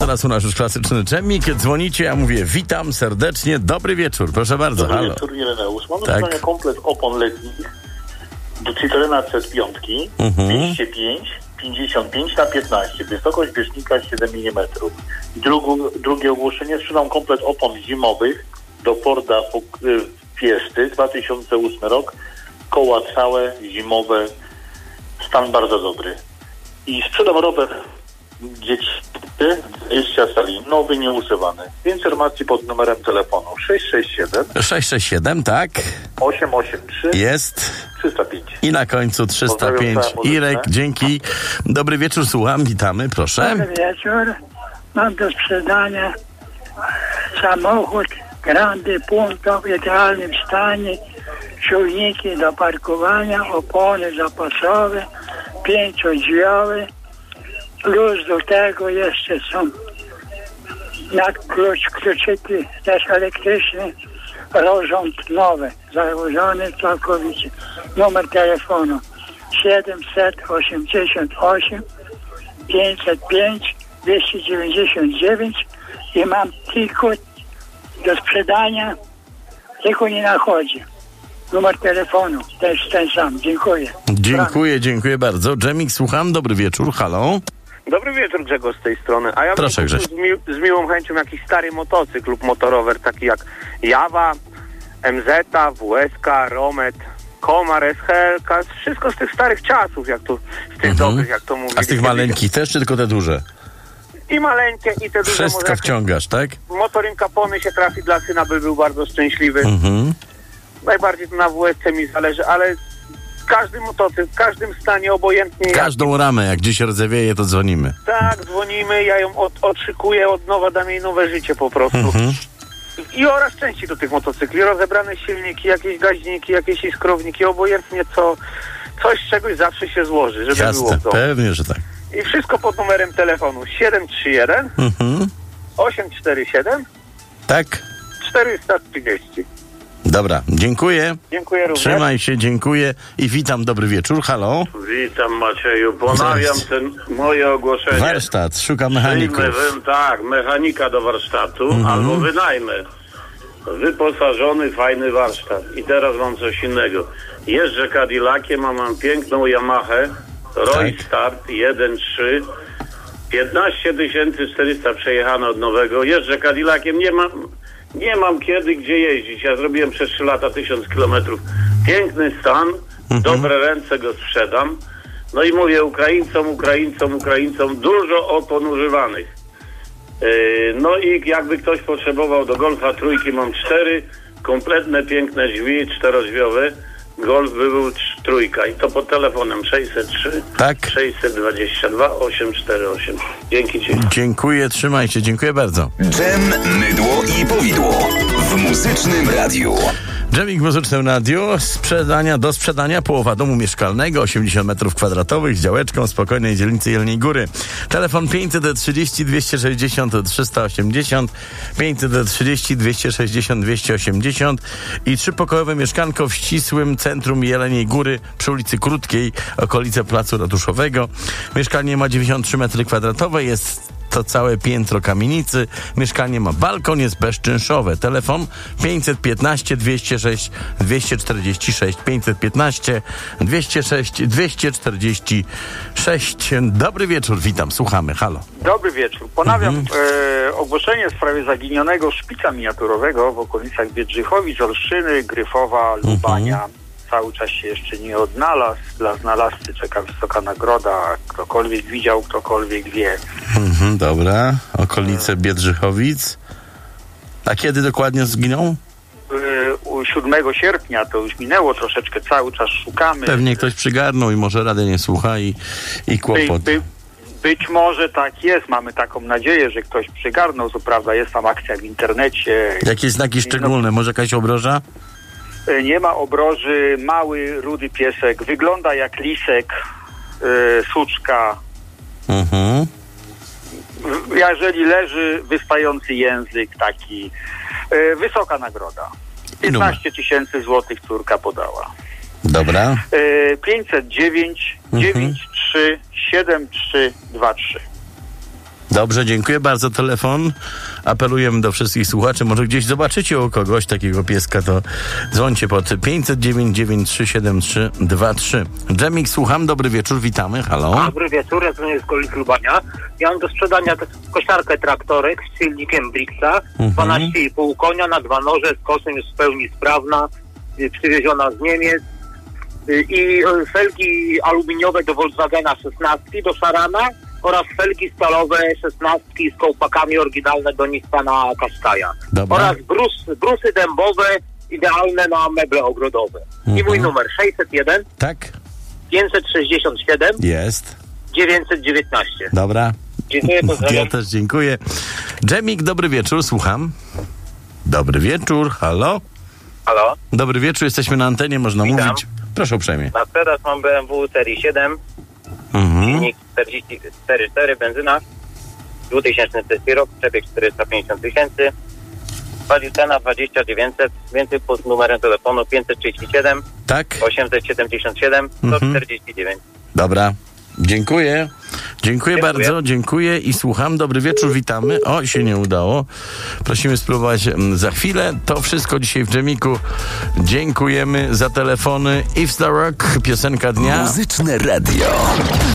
oraz u nas już klasyczny dżemik. Dzwonicie, ja mówię witam serdecznie, dobry wieczór, proszę bardzo. Dobry wieczór, Ireneusz. Mamy pytanie komplet opon letnich do Citroena C5, 205, 55 na 15, wysokość bieżnika 7 mm. Drugie ogłoszenie, sprzedam komplet opon zimowych do Forda Fiesty, 2008 rok, koła całe, zimowe, stan bardzo dobry. I sprzedam rower dziecięcy, 20 cali, nowy, nieużywany. Informacji pod numerem telefonu 667 tak? 883 jest 305. I na końcu 305. Irek, dzięki. Dobry wieczór, słucham, witamy, proszę. Dobry wieczór. Mam do sprzedania samochód Grande Punto w idealnym stanie, czujniki do parkowania, opony zapasowe, 5-drzwiowe, plus do tego jeszcze są kluczyki też elektryczne, rozrząd nowy, założony całkowicie. Numer telefonu 788 505 299 i mam tylko do sprzedania, tylko nie nachodzi. Numer telefonu też ten sam. Dziękuję. Dziękuję bardzo. Dżemik, słucham, dobry wieczór, halo. Dobry wieczór, Grzegorz z tej strony. A ja proszę, bym z miłą chęcią jakiś stary motocykl lub motorower, taki jak Jawa, MZ, WSK, Romet, Komar, SHL, wszystko z tych starych czasów, jak to, z tych dobrych, jak to mówię. A z tych maleńkich też, czy tylko te duże? I maleńkie, i te duże. Wszystko wciągasz, tak? Motoring Capone się trafi dla syna, by był bardzo szczęśliwy. Najbardziej to na WSC mi zależy, ale każdy motocykl, w każdym stanie, obojętnie. Każdą ramę, jak gdzieś rodzewieje, to dzwonimy. Tak, dzwonimy, ja ją odszykuję od nowa, dam jej nowe życie po prostu. I oraz części do tych motocykli, rozebrane silniki, jakieś gaźniki, jakieś iskrowniki, obojętnie co, coś z czegoś zawsze się złoży, żeby jasne, było w domu. Pewnie, że tak. I wszystko pod numerem telefonu 731 847 tak 430. Dobra, dziękuję. Dziękuję również. Trzymaj się, dziękuję i witam, dobry wieczór, halo. Witam, Macieju, ponawiam moje ogłoszenie. Warsztat, szuka mechaników. Tak, mechanika do warsztatu albo wynajmę. Wyposażony, fajny warsztat. I teraz mam coś innego. Jeżdżę Cadillaciem, a mam piękną Yamahę Roy Start 1.3, 15 400 przejechane od nowego. Jeżdżę Cadillaciem, nie mam kiedy gdzie jeździć. Ja zrobiłem przez 3 lata 1000 kilometrów. Piękny stan, dobre ręce go sprzedam. No i mówię Ukraińcom, dużo opon używanych. No i jakby ktoś potrzebował do Golfa trójki, mam 4 kompletne, piękne drzwi, 4-drzwiowe. Golf by był trójka i to pod telefonem 603 622 848. Dzięki ci. Dziękuję, trzymaj się, dziękuję bardzo. Dżem, mydło i powidło w Muzycznym Radiu. Dżemik w Muzycznym Radiu, do sprzedania połowa domu mieszkalnego, 80 m2 z działeczką w spokojnej dzielnicy Jeleniej Góry. Telefon 530 260 380, 530 260 280 i 3-pokojowe mieszkanko w ścisłym centrum Jeleniej Góry przy ulicy Krótkiej, okolice Placu Ratuszowego. Mieszkanie ma 93 m2, jest to całe piętro kamienicy. Mieszkanie ma balkon, jest bezczynszowe. Telefon 515 206 246 515 206 246. Dobry wieczór, witam, słuchamy, halo. Dobry wieczór. Ponawiam ogłoszenie w sprawie zaginionego szpica miniaturowego w okolicach Biedrzychowic, Olsztyny, Gryfowa, Lubania. Cały czas się jeszcze nie odnalazł. Dla znalazcy czeka wysoka nagroda. Ktokolwiek widział, ktokolwiek wie. Dobra. Okolice Biedrzychowic. A kiedy dokładnie zginął? 7 sierpnia, to już minęło troszeczkę, cały czas szukamy. Pewnie ktoś przygarnął i może rady nie słucha i kłopot. Być może tak jest, mamy taką nadzieję, że ktoś przygarnął, co prawda jest tam akcja w internecie. Jakieś znaki szczególne, może jakaś obroża? Nie ma obroży, mały, rudy piesek, wygląda jak lisek, suczka. Jeżeli leży, wystający język taki, wysoka nagroda. 15 000 złotych córka podała. Dobra. 509 93 7323. Dobrze, dziękuję bardzo. Telefon. Apelujemy do wszystkich słuchaczy. Może gdzieś zobaczycie u kogoś takiego pieska, to dzwońcie pod 509 937 Dżemik, słucham. Dobry wieczór, witamy. Halo. Dobry wieczór, ja dzwonię z Goli Lubania. Ja mam do sprzedania kosiarkę traktorek z silnikiem Brixa, 12,5 konia na 2 noże, z koszem już w pełni sprawna, przywieziona z Niemiec. I felgi aluminiowe do Volkswagena 16 do Szarana oraz felgi stalowe 16 z kołpakami oryginalne do Nissana Qashqai'a. Oraz brusy dębowe idealne na meble ogrodowe. I mój numer 601 tak 567 jest 919. Dobra. Dziękuję, pozdrawiam. Ja też dziękuję. Dżemik, dobry wieczór, słucham. Dobry wieczór, halo. Halo? Dobry wieczór, jesteśmy na antenie, można mówić. Proszę uprzejmie. Na sprzedaż mam BMW serii 7, silnik 44, benzyna, 2000 rok, przebieg 450 000, walił cena 2900, więcej pod numerem telefonu 537 tak 877 149. Dobra. Dziękuję bardzo, dziękuję i słucham. Dobry wieczór, witamy. O, się nie udało. Prosimy spróbować za chwilę. To wszystko dzisiaj w Dżemiku. Dziękujemy za telefony. Yves the Rock, piosenka dnia. Muzyczne radio.